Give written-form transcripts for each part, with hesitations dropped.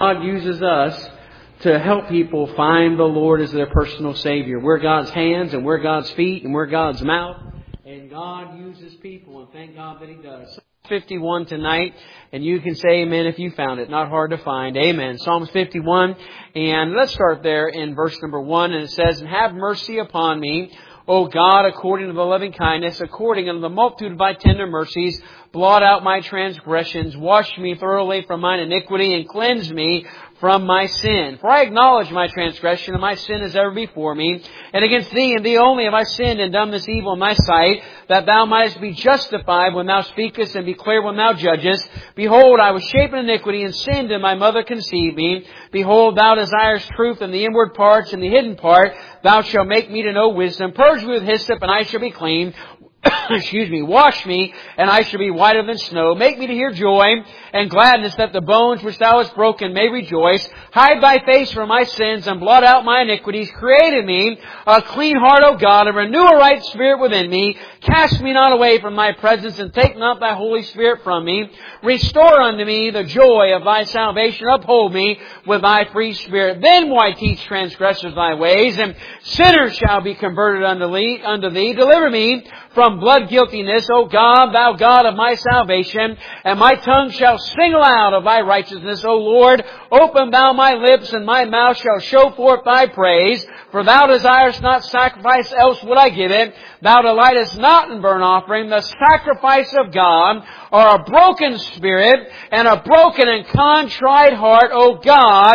God uses us to help people find the Lord as their personal Savior. We're God's hands and we're God's feet and we're God's mouth. And God uses people, and thank God that He does. Psalms 51 tonight, and you can say amen if you found it. Not hard to find. Amen. Psalms 51, and let's start there in verse number 1, and it says, "And have mercy upon me, O God, according to the loving kindness, according unto the multitude of Thy tender mercies, blot out my transgressions, wash me thoroughly from mine iniquity, and cleanse me from my sin. For I acknowledge my transgression, and my sin is ever before me. And against Thee and Thee only have I sinned and done this evil in Thy sight, that Thou mightest be justified when Thou speakest, and be clear when Thou judgest. Behold, I was shapen in iniquity, and sinned, and my mother conceived me. Behold, Thou desirest truth in the inward parts, and the hidden part Thou shalt make me to know wisdom. Purge me with hyssop, and I shall be clean. Excuse me, wash me, and I shall be whiter than snow. Make me to hear joy and gladness, that the bones which Thou hast broken may rejoice. Hide Thy face from my sins, and blot out my iniquities. Create in me a clean heart, O God, and renew a right spirit within me. Cast me not away from Thy presence, and take not Thy Holy Spirit from me. Restore unto me the joy of Thy salvation. Uphold me with Thy free spirit. Then will I teach transgressors Thy ways, and sinners shall be converted unto Thee. Deliver me from blood guiltiness, O God, Thou God of my salvation, and my tongue shall sing aloud of Thy righteousness, O Lord. Open Thou my lips, and my mouth shall show forth Thy praise. For Thou desirest not sacrifice, else would I give it. Thou delightest not in burnt offering. The sacrifice of God are a broken spirit, and a broken and contrite heart, O God,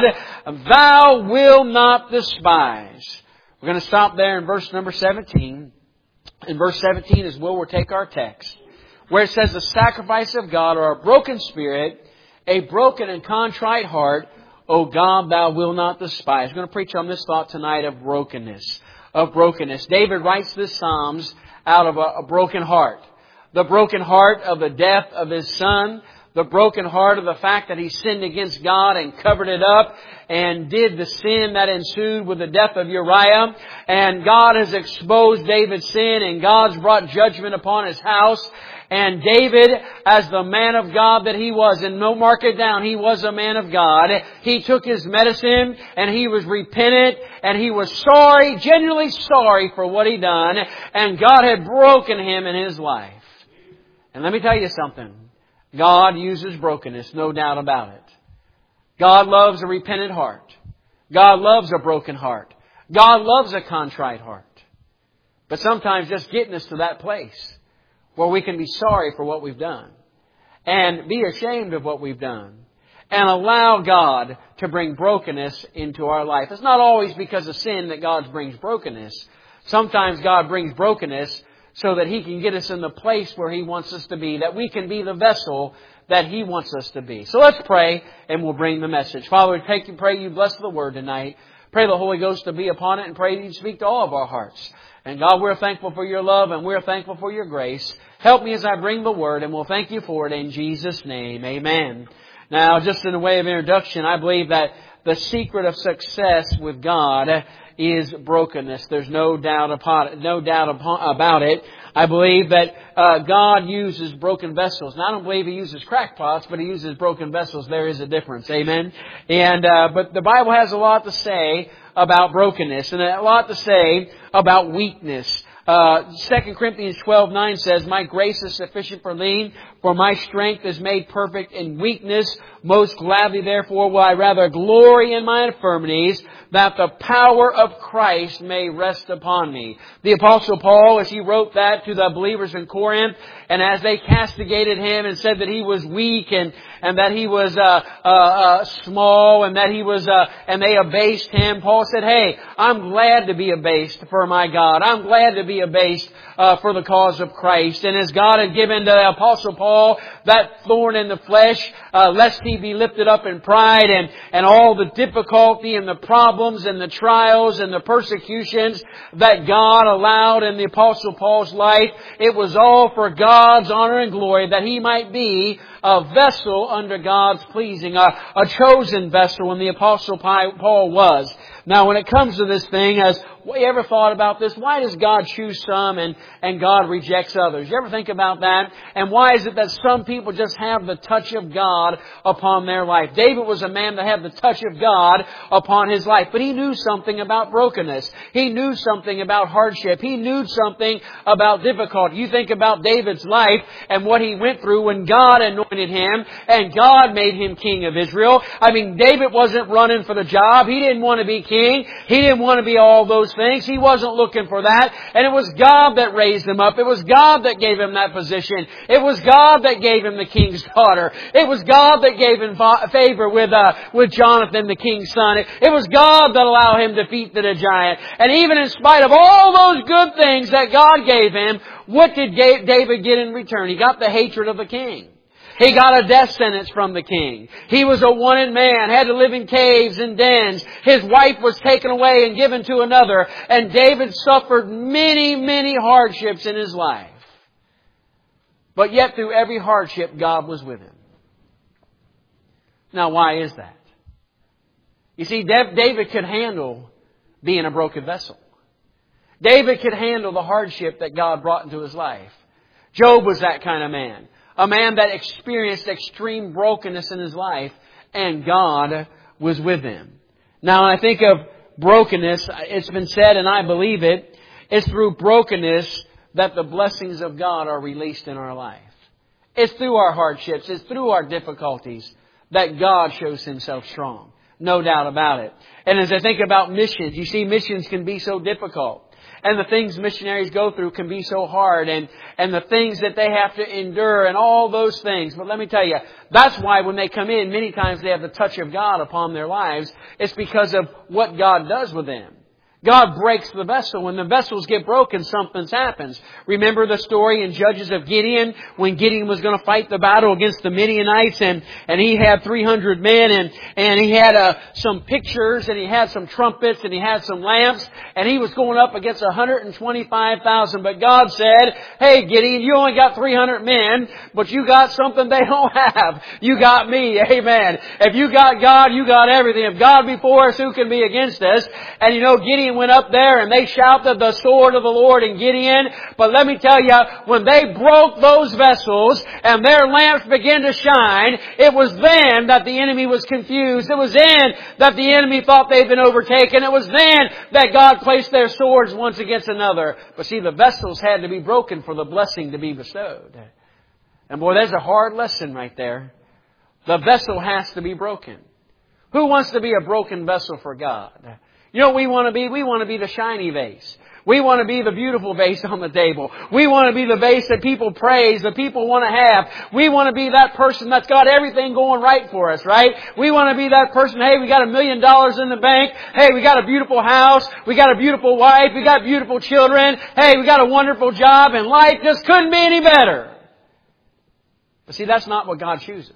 Thou wilt not despise." We're going to stop there in verse number 17. In verse 17 is where we'll take our text, where it says, "The sacrifice of God are a broken spirit, a broken and contrite heart, O God, Thou wilt not despise." We're going to preach on this thought tonight of brokenness. Of brokenness. David writes this Psalms out of a broken heart. The broken heart of the death of his son. The broken heart of the fact that he sinned against God and covered it up and did the sin that ensued with the death of Uriah. And God has exposed David's sin, and God's brought judgment upon his house. And David, as the man of God that he was, and no mark it down, he was a man of God. He took his medicine, and he was repentant, and he was sorry, genuinely sorry for what he done. And God had broken him in his life. And let me tell you something. God uses brokenness, no doubt about it. God loves a repentant heart. God loves a broken heart. God loves a contrite heart. But sometimes just getting us to that place where we can be sorry for what we've done and be ashamed of what we've done and allow God to bring brokenness into our life. It's not always because of sin that God brings brokenness. Sometimes God brings brokenness so that He can get us in the place where He wants us to be, that we can be the vessel that He wants us to be. So let's pray, and we'll bring the message. Father, we pray You bless the Word tonight. Pray the Holy Ghost to be upon it, and pray that You speak to all of our hearts. And God, we're thankful for Your love, and we're thankful for Your grace. Help me as I bring the Word, and we'll thank You for it in Jesus' name. Amen. Now, just in a way of introduction, I believe that the secret of success with God is brokenness. There's no doubt about it. I believe that God uses broken vessels. And I don't believe He uses crackpots, but He uses broken vessels. There is a difference. Amen. And but the Bible has a lot to say about brokenness and a lot to say about weakness. 2 Corinthians 12:9 says, "My grace is sufficient for thee, for my strength is made perfect in weakness. Most gladly, therefore, will I rather glory in my infirmities, that the power of Christ may rest upon me." The Apostle Paul, as he wrote that to the believers in Corinth, and as they castigated him and said that he was weak and that he was small and that he was and they abased him, Paul said, "Hey, I'm glad to be abased for my God. I'm glad to be abased for the cause of Christ." And as God had given to the Apostle Paul that thorn in the flesh, lest he be lifted up in pride and all the difficulty and the problems and the trials and the persecutions that God allowed in the Apostle Paul's life, it was all for God's honor and glory, that he might be a vessel under God's pleasing, a chosen vessel, and the Apostle Paul was. Now, when it comes to this thing, has you ever thought about this? Why does God choose some and God rejects others? You ever think about that? And why is it that some people just have the touch of God upon their life? David was a man that had the touch of God upon his life, but he knew something about brokenness. He knew something about hardship. He knew something about difficulty. You think about David's life and what he went through when God anointed him and God made him king of Israel. I mean, David wasn't running for the job. He didn't want to be king. He didn't want to be all those things. He wasn't looking for that. And it was God that raised him up. It was God that gave him that position. It was God that gave him the king's daughter. It was God that gave him favor with Jonathan, the king's son. It was God that allowed him to defeat the giant. And even in spite of all those good things that God gave him, what did David get in return? He got the hatred of the king. He got a death sentence from the king. He was a wanted man, had to live in caves and dens. His wife was taken away and given to another. And David suffered many, many hardships in his life. But yet through every hardship, God was with him. Now, why is that? You see, David could handle being a broken vessel. David could handle the hardship that God brought into his life. Job was that kind of man. A man that experienced extreme brokenness in his life, and God was with him. Now, when I think of brokenness, it's been said, and I believe it, it's through brokenness that the blessings of God are released in our life. It's through our hardships, it's through our difficulties that God shows Himself strong. No doubt about it. And as I think about missions, you see, missions can be so difficult. And the things missionaries go through can be so hard, and the things that they have to endure and all those things. But let me tell you, that's why when they come in, many times they have the touch of God upon their lives. It's because of what God does with them. God breaks the vessel. When the vessels get broken, something happens. Remember the story in Judges of Gideon, when Gideon was going to fight the battle against the Midianites, and he had 300 men, and he had some pictures, and he had some trumpets, and he had some lamps, and he was going up against 125,000. But God said, "Hey Gideon, you only got 300 men, but you got something they don't have. You got me." Amen. If you got God, you got everything. If God be for us, who can be against us? And you know, Gideon went up there and they shouted the sword of the Lord in Gideon. But let me tell you, when they broke those vessels and their lamps began to shine, it was then that the enemy was confused. It was then that the enemy thought they'd been overtaken. It was then that God placed their swords once against another. But see, the vessels had to be broken for the blessing to be bestowed. And boy, there's a hard lesson right there. The vessel has to be broken. Who wants to be a broken vessel for God? You know what we want to be? We want to be the shiny vase. We want to be the beautiful vase on the table. We want to be the vase that people praise, that people want to have. We want to be that person that's got everything going right for us, right? We want to be that person, hey, we got $1 million in the bank. Hey, we got a beautiful house. We got a beautiful wife. We got beautiful children. Hey, we got a wonderful job, and life just couldn't be any better. But see, that's not what God chooses.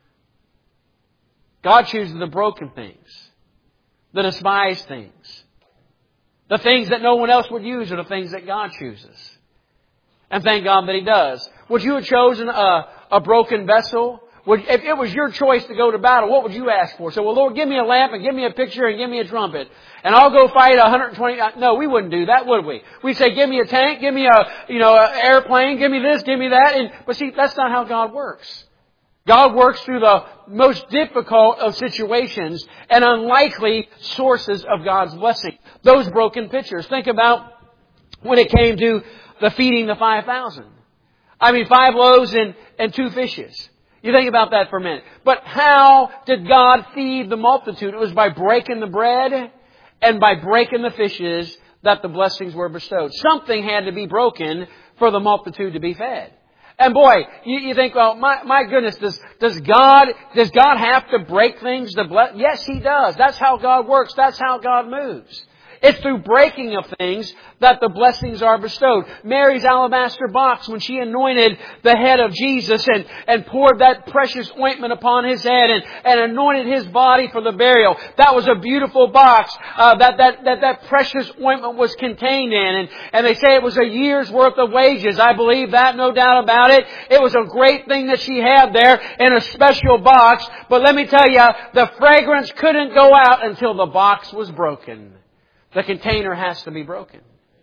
God chooses the broken things, the despised things. The things that no one else would use are the things that God chooses. And thank God that He does. Would you have chosen a broken vessel? If it was your choice to go to battle, what would you ask for? So, well, Lord, give me a lamp and give me a picture and give me a trumpet. And I'll go fight 120... No, we wouldn't do that, would we? We'd say, give me a tank, give me a airplane, give me this, give me that. But see, that's not how God works. God works through the most difficult of situations and unlikely sources of God's blessing. Those broken pitchers. Think about when it came to the feeding the 5,000. 5 loaves and 2 fishes. You think about that for a minute. But how did God feed the multitude? It was by breaking the bread and by breaking the fishes that the blessings were bestowed. Something had to be broken for the multitude to be fed. And boy, you think, well, my goodness, does God have to break things to bless? Yes, He does. That's how God works. That's how God moves. It's through breaking of things that the blessings are bestowed. Mary's alabaster box, when she anointed the head of Jesus and poured that precious ointment upon His head and anointed His body for the burial, that was a beautiful box that precious ointment was contained in. And they say it was a year's worth of wages. I believe that, no doubt about it. It was a great thing that she had there in a special box. But let me tell you, the fragrance couldn't go out until the box was broken. The container has to be broken.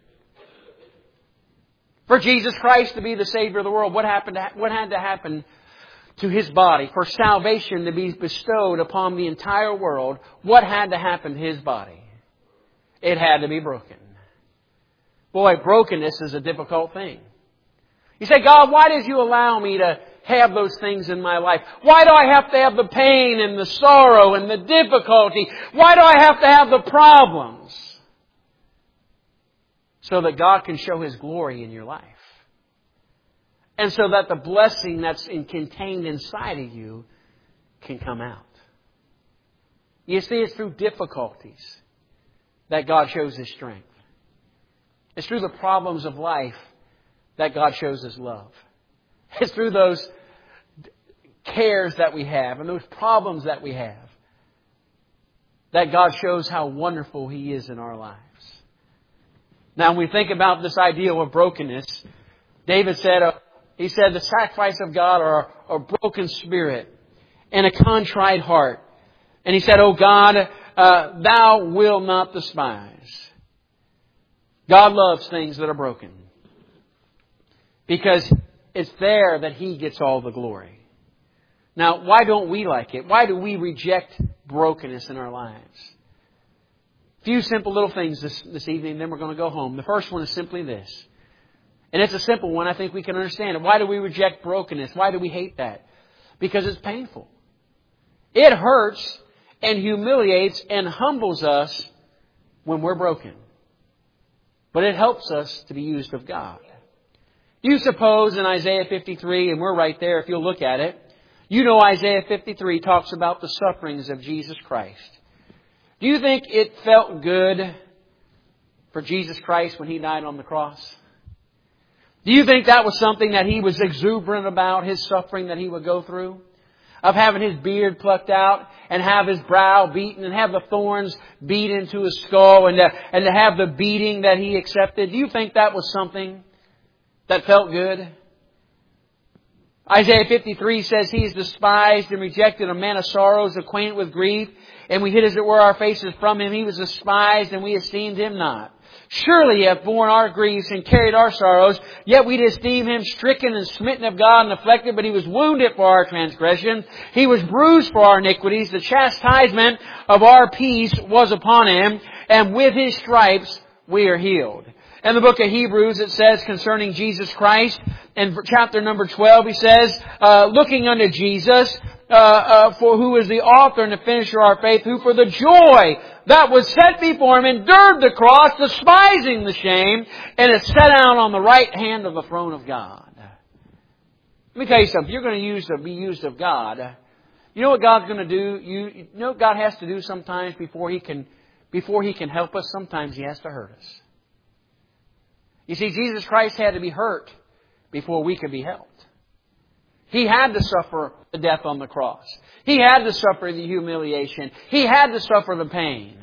For Jesus Christ to be the Savior of the world, what had to happen to His body? For salvation to be bestowed upon the entire world, what had to happen to His body? It had to be broken. Boy, brokenness is a difficult thing. You say, God, why did You allow me to have those things in my life? Why do I have to have the pain and the sorrow and the difficulty? Why do I have to have the problems? So that God can show His glory in your life. And so that the blessing that's contained inside of you can come out. You see, it's through difficulties that God shows His strength. It's through the problems of life that God shows His love. It's through those cares that we have and those problems that we have that God shows how wonderful He is in our lives. Now, when we think about this idea of brokenness, David said, he said, the sacrifice of God are a broken spirit and a contrite heart. And he said, "O God, Thou wilt not despise." God loves things that are broken, because it's there that He gets all the glory. Now, why don't we like it? Why do we reject brokenness in our lives? A few simple little things this evening, then we're going to go home. The first one is simply this. And it's a simple one. I think we can understand it. Why do we reject brokenness? Why do we hate that? Because it's painful. It hurts and humiliates and humbles us when we're broken. But it helps us to be used of God. You suppose in Isaiah 53, and we're right there if you'll look at it, you know Isaiah 53 talks about the sufferings of Jesus Christ. Do you think it felt good for Jesus Christ when He died on the cross? Do you think that was something that He was exuberant about, His suffering that He would go through? Of having His beard plucked out and have His brow beaten and have the thorns beat into His skull and to have the beating that He accepted? Do you think that was something that felt good? Isaiah 53 says He is despised and rejected, a man of sorrows, acquainted with grief. And we hid as it were our faces from Him. He was despised and we esteemed Him not. Surely He hath borne our griefs and carried our sorrows. Yet we did esteem Him stricken and smitten of God and afflicted. But He was wounded for our transgressions. He was bruised for our iniquities. The chastisement of our peace was upon Him. And with His stripes we are healed. In the book of Hebrews, it says concerning Jesus Christ, in chapter number 12, he says, looking unto Jesus, for who is the author and the finisher of our faith, who for the joy that was set before Him endured the cross, despising the shame, and is set down on the right hand of the throne of God. Let me tell you something. If you're going to be used of God, you know what God's going to do? You know what God has to do sometimes before He can help us? Sometimes He has to hurt us. You see, Jesus Christ had to be hurt before we could be helped. He had to suffer the death on the cross. He had to suffer the humiliation. He had to suffer the pain.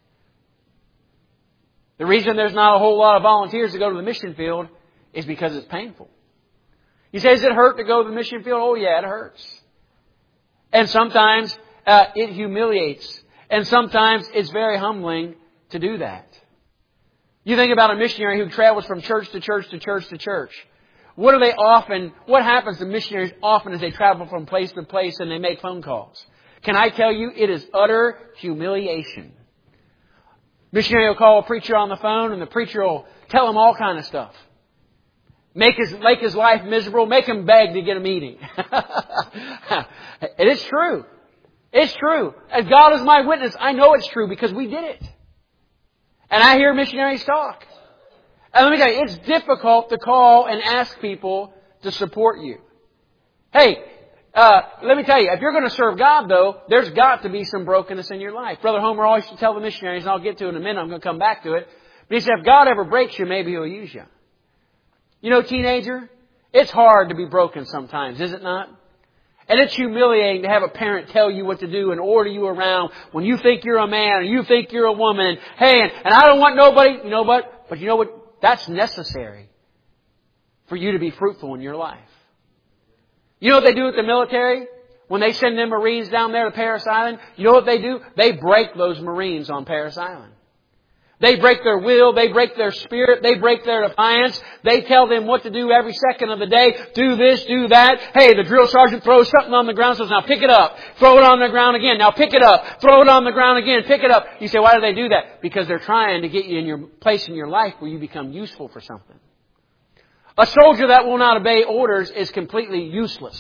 The reason there's not a whole lot of volunteers to go to the mission field is because it's painful. You say, does it hurt to go to the mission field? Oh yeah, it hurts. And sometimes it humiliates. And sometimes it's very humbling to do that. You think about a missionary who travels from church to church to church to church. What happens to missionaries often as they travel from place to place and they make phone calls? Can I tell you, it is utter humiliation. Missionary will call a preacher on the phone and the preacher will tell him all kind of stuff. Make his life miserable, make him beg to get a meeting. It is true. It's true. As God is my witness, I know it's true because we did it. And I hear missionaries talk. And let me tell you, it's difficult to call and ask people to support you. Hey, Let me tell you, if you're going to serve God, though, there's got to be some brokenness in your life. Brother Homer always used to tell the missionaries, and I'll get to it in a minute, I'm going to come back to it. But he said, if God ever breaks you, maybe He'll use you. You know, teenager, it's hard to be broken sometimes, is it not? And it's humiliating to have a parent tell you what to do and order you around when you think you're a man or you think you're a woman. And, hey, and I don't want nobody, you know what? But you know what? That's necessary for you to be fruitful in your life. You know what they do with the military? When they send them Marines down there to Parris Island, you know what they do? They break those Marines on Parris Island. They break their will, they break their spirit, they break their defiance. They tell them what to do every second of the day. Do this, do that. Hey, the drill sergeant throws something on the ground, says, now pick it up. Throw it on the ground again. Now pick it up. Throw it on the ground again. Pick it up. You say, why do they do that? Because they're trying to get you in your place in your life where you become useful for something. A soldier that will not obey orders is completely useless.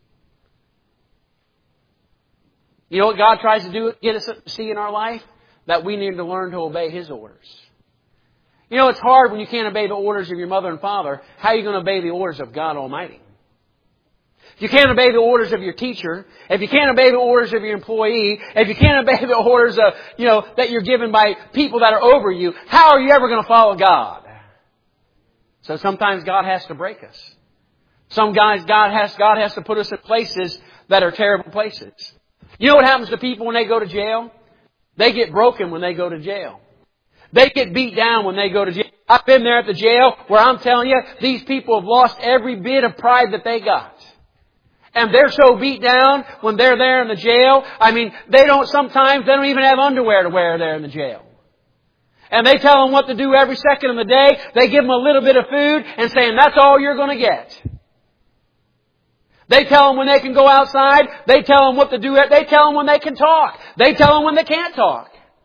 You know what God tries to do, get us to see in our life? That we need to learn to obey His orders. You know, it's hard when you can't obey the orders of your mother and father. How are you going to obey the orders of God Almighty? If you can't obey the orders of your teacher, if you can't obey the orders of your employee, if you can't obey the orders of, that you're given by people that are over you, how are you ever going to follow God? So sometimes God has to break us. Some guys, God has to put us in places that are terrible places. You know what happens to people when they go to jail? They get broken when they go to jail. They get beat down when they go to jail. I've been there at the jail where I'm telling you, these people have lost every bit of pride that they got. And they're so beat down when they're there in the jail. I mean, sometimes they don't even have underwear to wear there in the jail. And they tell them what to do every second of the day. They give them a little bit of food and saying, that's all you're going to get. They tell them when they can go outside. They tell them what to do. They tell them when they can talk. They tell them when they can't talk.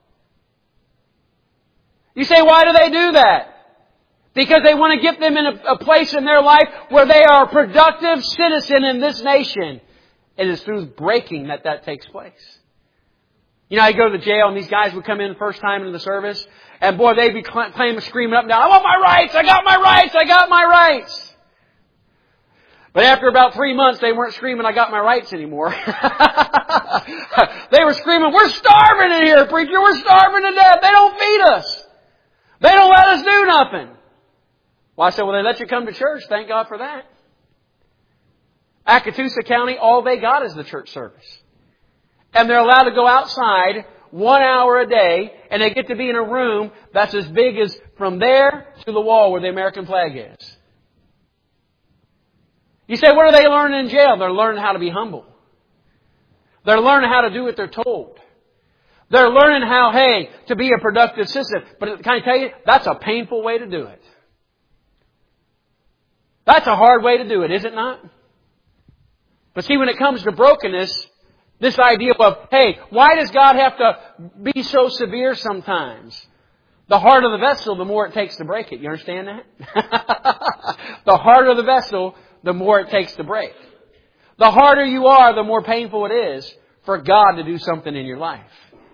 You say, why do they do that? Because they want to get them in a place in their life where they are a productive citizen in this nation. It is through breaking that takes place. You know, I go to the jail and these guys would come in the first time into the service. And boy, they'd be claiming, screaming up and down, I want my rights! I got my rights! I got my rights! But after about 3 months, they weren't screaming, I got my rights anymore. They were screaming, we're starving in here, preacher. We're starving to death. They don't feed us. They don't let us do nothing. Well, I said, well, they let you come to church. Thank God for that. Acatoosa County, all they got is the church service. And they're allowed to go outside 1 hour a day, and they get to be in a room that's as big as from there to the wall where the American flag is. You say, what are they learning in jail? They're learning how to be humble. They're learning how to do what they're told. They're learning how, to be a productive citizen. But can I tell you, that's a painful way to do it. That's a hard way to do it, is it not? But see, when it comes to brokenness, this idea of, why does God have to be so severe sometimes? The harder the vessel, the more it takes to break it. You understand that? The harder the vessel, the more it takes to break. The harder you are, the more painful it is for God to do something in your life.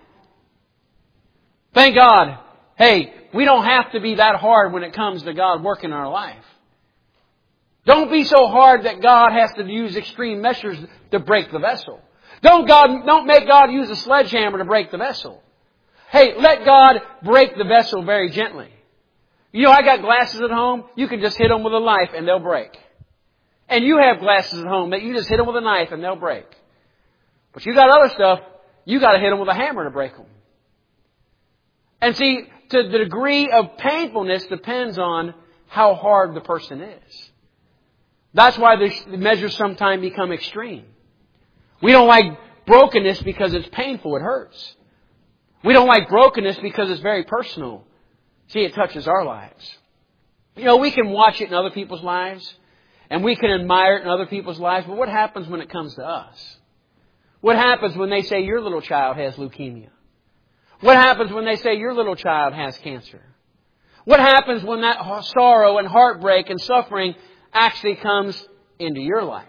Thank God, we don't have to be that hard when it comes to God working in our life. Don't be so hard that God has to use extreme measures to break the vessel. Don't make God use a sledgehammer to break the vessel. Let God break the vessel very gently. You know, I got glasses at home. You can just hit them with a knife and they'll break. And you have glasses at home that you just hit them with a knife and they'll break. But you got other stuff, you got to hit them with a hammer to break them. And see, to the degree of painfulness depends on how hard the person is. That's why the measures sometimes become extreme. We don't like brokenness because it's painful, it hurts. We don't like brokenness because it's very personal. See, it touches our lives. You know, we can watch it in other people's lives, and we can admire it in other people's lives, but what happens when it comes to us? What happens when they say your little child has leukemia? What happens when they say your little child has cancer? What happens when that sorrow and heartbreak and suffering actually comes into your life?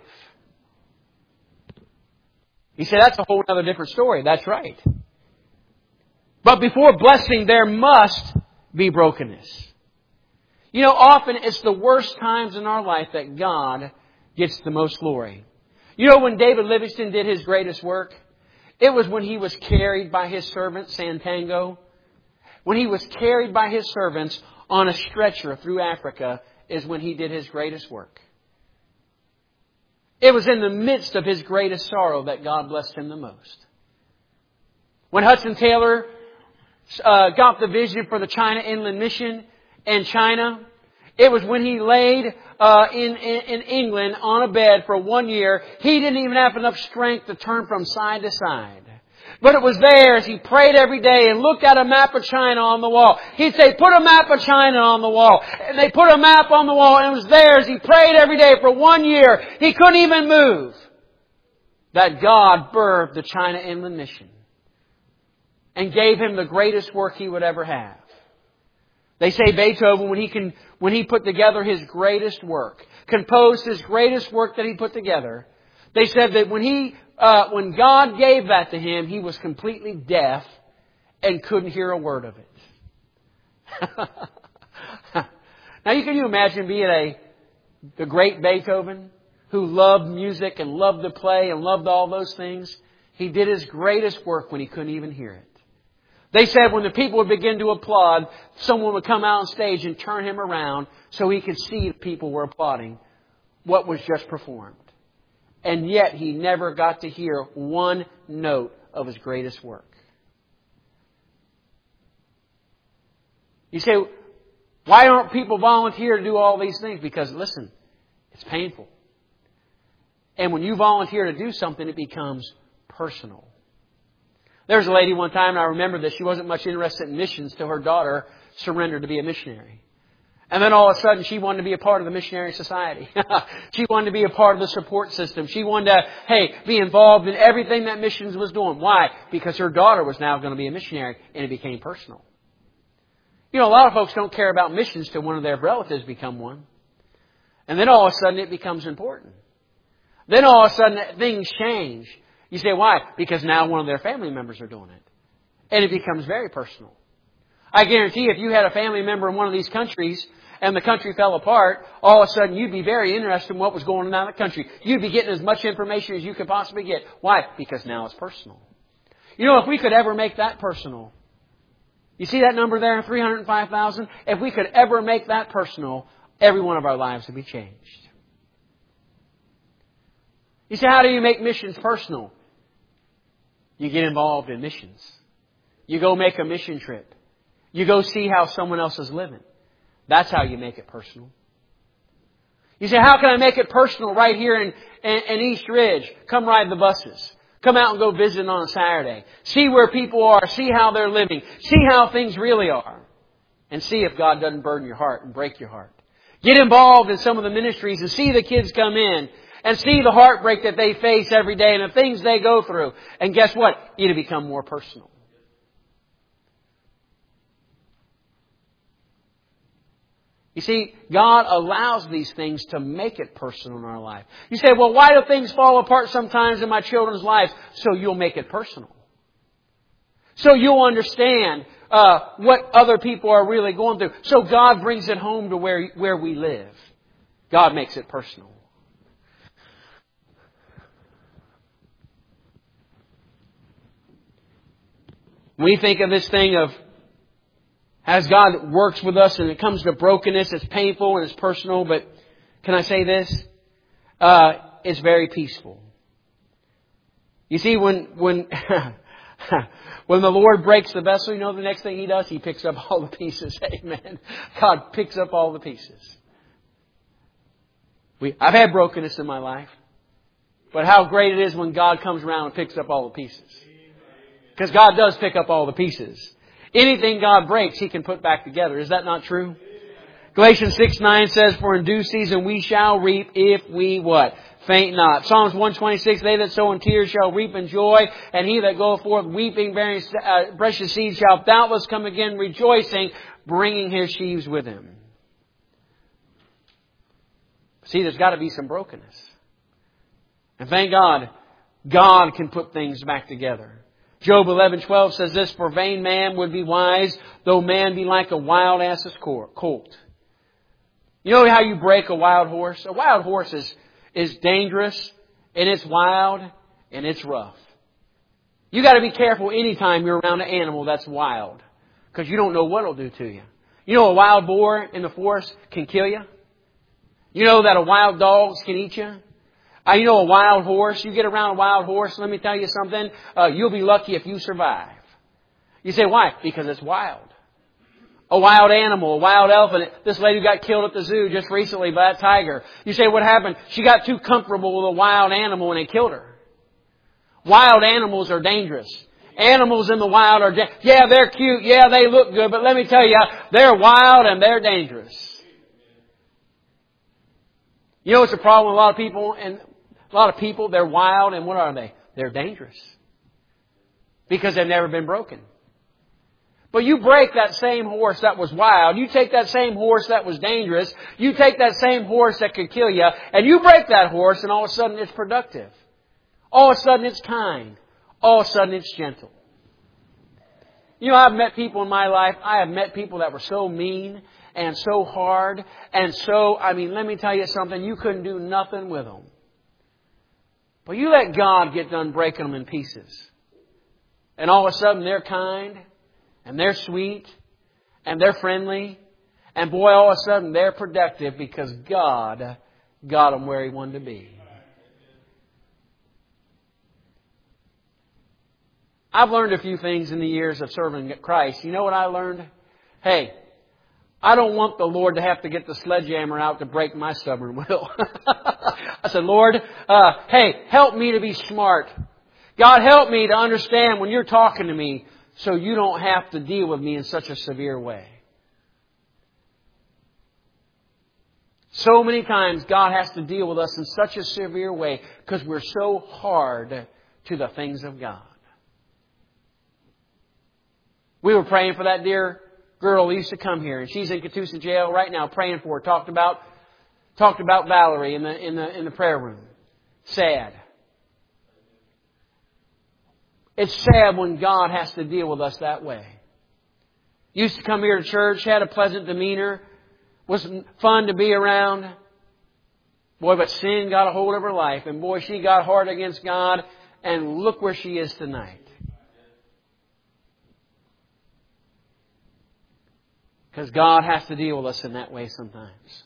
You say, that's a whole other different story. That's right. But before blessing, there must be brokenness. You know, often it's the worst times in our life that God gets the most glory. You know when David Livingstone did his greatest work? It was when he was carried by his servant, Santango. When he was carried by his servants on a stretcher through Africa is when he did his greatest work. It was in the midst of his greatest sorrow that God blessed him the most. When Hudson Taylor got the vision for the China Inland Mission in China, it was when he laid in England on a bed for 1 year. He didn't even have enough strength to turn from side to side. But it was there as he prayed every day and looked at a map of China on the wall. He'd say, put a map of China on the wall. And they put a map on the wall, and it was there as he prayed every day for 1 year. He couldn't even move. That God birthed the China Inland Mission and gave him the greatest work he would ever have. They say Beethoven, when he put together his greatest work, composed his greatest work that he put together, they said that when God gave that to him, he was completely deaf and couldn't hear a word of it. Now, can you imagine being the great Beethoven, who loved music and loved to play and loved all those things? He did his greatest work when he couldn't even hear it. They said when the people would begin to applaud, someone would come out on stage and turn him around so he could see the people were applauding what was just performed. And yet he never got to hear one note of his greatest work. You say, why aren't people volunteer to do all these things? Because, listen, it's painful. And when you volunteer to do something, it becomes personal. There was a lady one time, and I remember that she wasn't much interested in missions till her daughter surrendered to be a missionary. And then all of a sudden, she wanted to be a part of the missionary society. She wanted to be a part of the support system. She wanted to, be involved in everything that missions was doing. Why? Because her daughter was now going to be a missionary, and it became personal. You know, a lot of folks don't care about missions till one of their relatives become one. And then all of a sudden, it becomes important. Then all of a sudden, things change. You say, why? Because now one of their family members are doing it. And it becomes very personal. I guarantee if you had a family member in one of these countries and the country fell apart, all of a sudden you'd be very interested in what was going on in that country. You'd be getting as much information as you could possibly get. Why? Because now it's personal. You know, if we could ever make that personal, you see that number there, 305,000? If we could ever make that personal, every one of our lives would be changed. You say, how do you make missions personal? You get involved in missions. You go make a mission trip. You go see how someone else is living. That's how you make it personal. You say, how can I make it personal right here in East Ridge? Come ride the buses. Come out and go visit on a Saturday. See where people are. See how they're living. See how things really are. And see if God doesn't burden your heart and break your heart. Get involved in some of the ministries and see the kids come in. And see the heartbreak that they face every day and the things they go through. And guess what? It'll become more personal. You see, God allows these things to make it personal in our life. You say, well, why do things fall apart sometimes in my children's lives? So you'll make it personal. So you'll understand what other people are really going through. So God brings it home to where we live. God makes it personal. We think of this thing of as God works with us and it comes to brokenness, it's painful and it's personal, but can I say this? It's very peaceful. You see, when when the Lord breaks the vessel, you know the next thing He does? He picks up all the pieces. Amen. God picks up all the pieces. I've had brokenness in my life. But how great it is when God comes around and picks up all the pieces. Because God does pick up all the pieces. Anything God breaks, He can put back together. Is that not true? Galatians 6:9 says, for in due season we shall reap if we what? Faint not. Psalms 126, they that sow in tears shall reap in joy, and he that goeth forth weeping, bearing precious seed, shall doubtless come again rejoicing, bringing his sheaves with him. See, there's got to be some brokenness. And thank God, God can put things back together. Job 11:12 says this, for vain man would be wise, though man be like a wild ass's colt. You know how you break a wild horse? A wild horse is dangerous And it's wild and it's rough. You got to be careful anytime you're around an animal that's wild, because you don't know what it'll do to you. You know a wild boar in the forest can kill you? You know that a wild dog can eat you? You know a wild horse, you get around a wild horse, let me tell you something, you'll be lucky if you survive. You say, why? Because it's wild. A wild animal, a wild elephant. This lady got killed at the zoo just recently by a tiger. You say, what happened? She got too comfortable with a wild animal and it killed her. Wild animals are dangerous. Animals in the wild are yeah, they're cute. Yeah, they look good. But let me tell you, they're wild and they're dangerous. You know what's the problem with a lot of people? And a lot of people, they're wild, and what are they? They're dangerous. Because they've never been broken. But you break that same horse that was wild, you take that same horse that was dangerous, you take that same horse that could kill you, and you break that horse, and all of a sudden it's productive. All of a sudden it's kind. All of a sudden it's gentle. You know, I've met people in my life, I have met people that were so mean and so hard and so, let me tell you something, you couldn't do nothing with them. But you let God get done breaking them in pieces. And all of a sudden they're kind, and they're sweet, and they're friendly, and boy, all of a sudden they're productive because God got them where He wanted to be. I've learned a few things in the years of serving Christ. You know what I learned? Hey, I don't want the Lord to have to get the sledgehammer out to break my stubborn will. I said, Lord, hey, help me to be smart. God, help me to understand when you're talking to me so you don't have to deal with me in such a severe way. So many times God has to deal with us in such a severe way because we're so hard to the things of God. We were praying for that dear girl who used to come here, and she's in Catoosa jail right now, praying for her. Talked about Valerie in the prayer room. Sad. It's sad when God has to deal with us that way. Used to come here to church, had a pleasant demeanor, was fun to be around. Boy, but sin got a hold of her life, and boy, she got hard against God, and look where she is tonight. Because God has to deal with us in that way sometimes.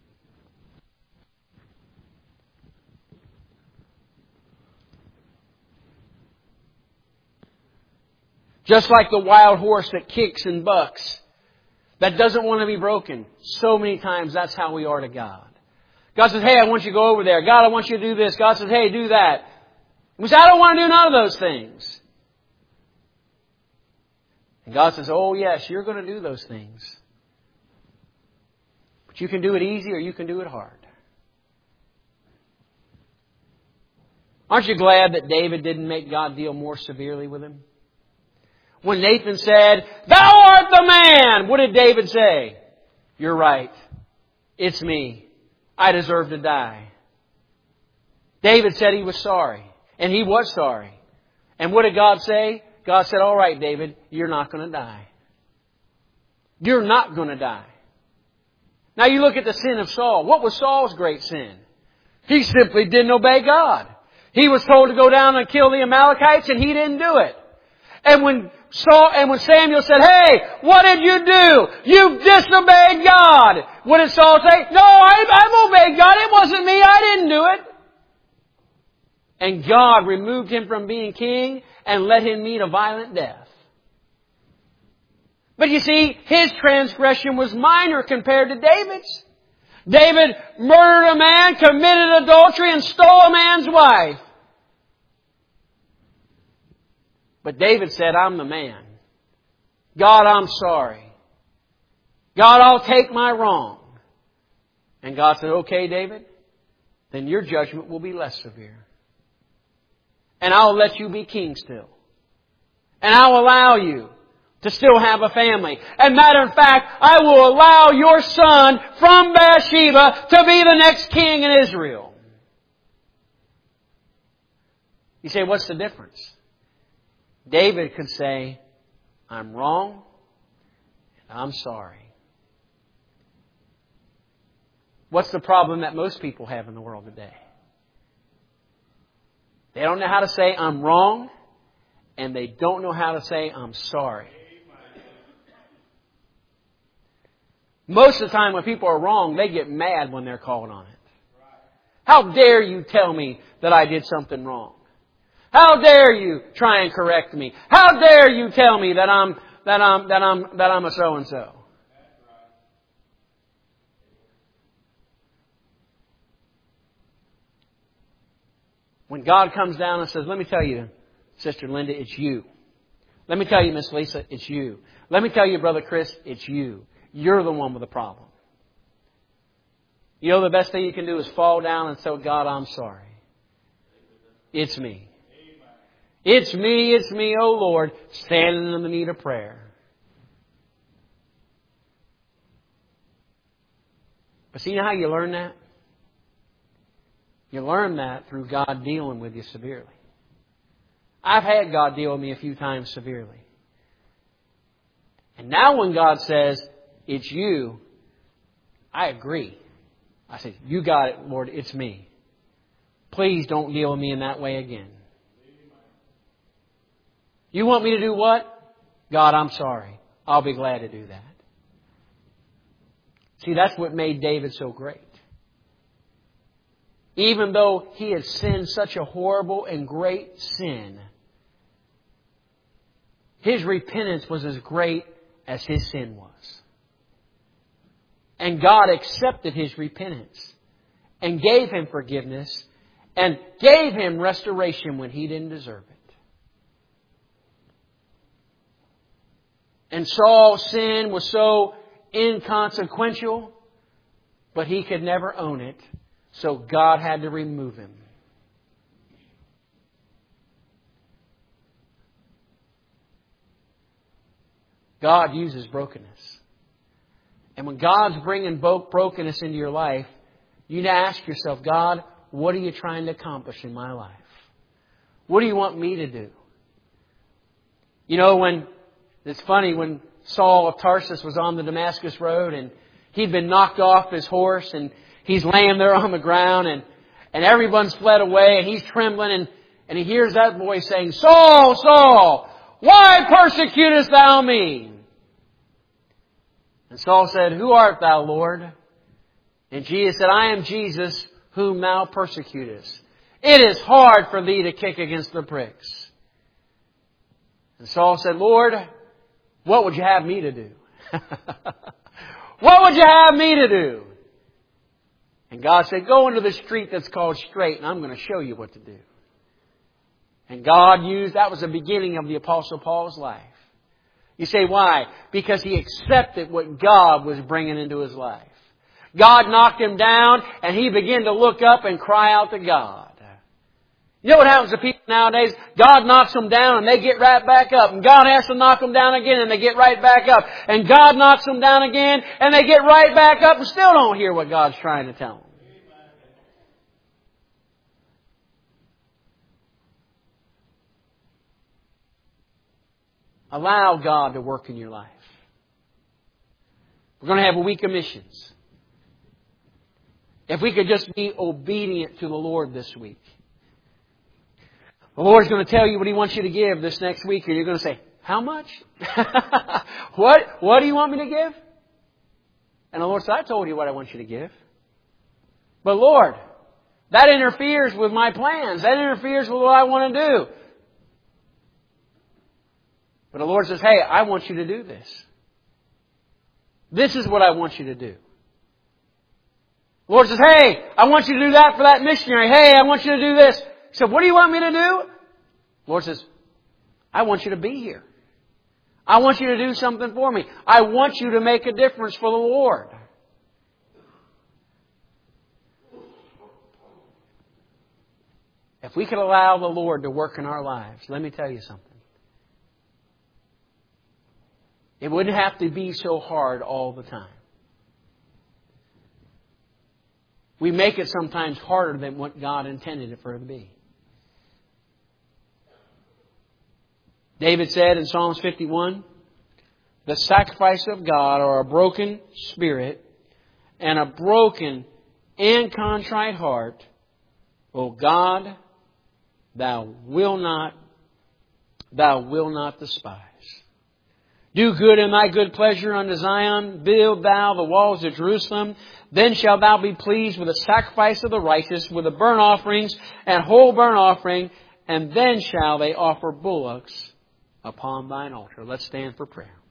Just like the wild horse that kicks and bucks, that doesn't want to be broken. So many times that's how we are to God. God says, hey, I want you to go over there. God, I want you to do this. God says, hey, do that. We say, I don't want to do none of those things. And God says, oh yes, you're going to do those things. But you can do it easy or you can do it hard. Aren't you glad that David didn't make God deal more severely with him? When Nathan said, thou art the man, what did David say? You're right. It's me. I deserve to die. David said he was sorry. And he was sorry. And what did God say? God said, all right, David, you're not going to die. You're not going to die. Now you look at the sin of Saul. What was Saul's great sin? He simply didn't obey God. He was told to go down and kill the Amalekites, and he didn't do it. And when Samuel said, hey, what did you do? You disobeyed God. What did Saul say? No, I've obeyed God. It wasn't me. I didn't do it. And God removed him from being king and let him meet a violent death. But you see, his transgression was minor compared to David's. David murdered a man, committed adultery, and stole a man's wife. But David said, I'm the man. God, I'm sorry. God, I'll take my wrong. And God said, okay, David, then your judgment will be less severe. And I'll let you be king still. And I'll allow you to still have a family. And matter of fact, I will allow your son from Bathsheba to be the next king in Israel. You say, what's the difference? David could say, I'm wrong, and I'm sorry. What's the problem that most people have in the world today? They don't know how to say, I'm wrong. And they don't know how to say, I'm sorry. Most of the time when people are wrong, they get mad when they're called on it. How dare you tell me that I did something wrong? How dare you try and correct me? How dare you tell me that I'm a so and so? When God comes down and says, let me tell you, Sister Linda, it's you. Let me tell you, Miss Lisa, it's you. Let me tell you, Brother Chris, it's you. You're the one with the problem. You know the best thing you can do is fall down and say, God, I'm sorry. It's me. It's me, oh Lord, standing in the need of prayer. But see how you learn that? You learn that through God dealing with you severely. I've had God deal with me a few times severely. And now when God says, it's you, I agree. I say, you got it, Lord, it's me. Please don't deal with me in that way again. You want me to do what? God, I'm sorry. I'll be glad to do that. See, that's what made David so great. Even though he had sinned such a horrible and great sin, his repentance was as great as his sin was. And God accepted his repentance and gave him forgiveness and gave him restoration when he didn't deserve it. And Saul's sin was so inconsequential, but he could never own it, so God had to remove him. God uses brokenness. And when God's bringing brokenness into your life, you need to ask yourself, God, what are you trying to accomplish in my life? What do you want me to do? You know, it's funny, when Saul of Tarsus was on the Damascus road and he'd been knocked off his horse and he's laying there on the ground and everyone's fled away and he's trembling and he hears that voice saying, Saul, Saul, why persecutest thou me? And Saul said, who art thou, Lord? And Jesus said, I am Jesus whom thou persecutest. It is hard for thee to kick against the pricks. And Saul said, Lord, what would you have me to do? What would you have me to do? And God said, go into the street that's called Straight and I'm going to show you what to do. And that was the beginning of the Apostle Paul's life. You say, why? Because he accepted what God was bringing into his life. God knocked him down and he began to look up and cry out to God. You know what happens to people nowadays? God knocks them down and they get right back up. And God has to knock them down again and they get right back up. And God knocks them down again and they get right back up and still don't hear what God's trying to tell them. Allow God to work in your life. We're going to have a week of missions. If we could just be obedient to the Lord this week. The Lord's going to tell you what He wants you to give this next week, and you're going to say, how much? What do you want me to give? And the Lord said, I told you what I want you to give. But Lord, that interferes with my plans. That interferes with what I want to do. But the Lord says, hey, I want you to do this. This is what I want you to do. The Lord says, hey, I want you to do that for that missionary. Hey, I want you to do this. He said, what do you want me to do? The Lord says, I want you to be here. I want you to do something for me. I want you to make a difference for the Lord. If we could allow the Lord to work in our lives, let me tell you something. It wouldn't have to be so hard all the time. We make it sometimes harder than what God intended it for it to be. David said in Psalms 51, the sacrifice of God are a broken spirit and a broken and contrite heart, O God, thou wilt not despise. Do good in thy good pleasure unto Zion. Build thou the walls of Jerusalem. Then shalt thou be pleased with the sacrifice of the righteous, with the burnt offerings and whole burnt offering. And then shall they offer bullocks upon thine altar. Let's stand for prayer.